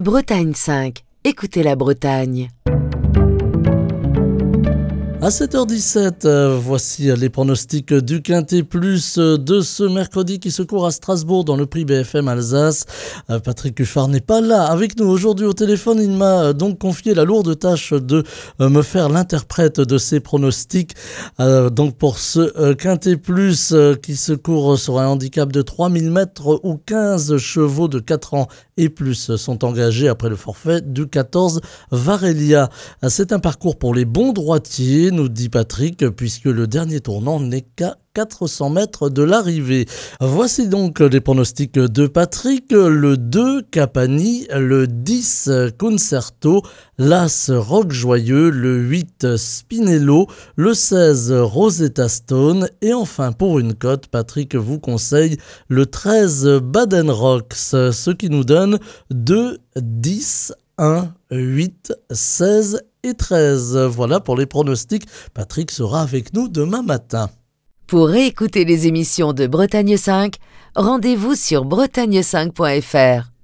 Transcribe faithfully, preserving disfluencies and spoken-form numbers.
Bretagne cinq, écoutez la Bretagne. À sept heures dix-sept, euh, voici les pronostics du Quintet Plus de ce mercredi qui se court à Strasbourg dans le prix B F M Alsace. Euh, Patrick Huffard n'est pas là avec nous aujourd'hui au téléphone. Il m'a euh, donc confié la lourde tâche de euh, me faire l'interprète de ces pronostics. Euh, donc pour ce euh, Quintet Plus euh, qui se court sur un handicap de trois mille mètres où quinze chevaux de quatre ans et plus sont engagés après le forfait du quatorze Varelia. C'est un parcours pour les bons droitiers, nous dit Patrick, puisque le dernier tournant n'est qu'à quatre cents mètres de l'arrivée. Voici donc les pronostics de Patrick. Le deux, Capani, le dix, Concerto, l'As, Rock Joyeux, le huit, Spinello, le seize, Rosetta Stone et enfin pour une cote, Patrick vous conseille le treize, Baden Rocks, ce qui nous donne deux, dix, un, huit, seize et treize. Voilà pour les pronostics. Patrick sera avec nous demain matin. Pour réécouter les émissions de Bretagne cinq, rendez-vous sur bretagne cinq point f r.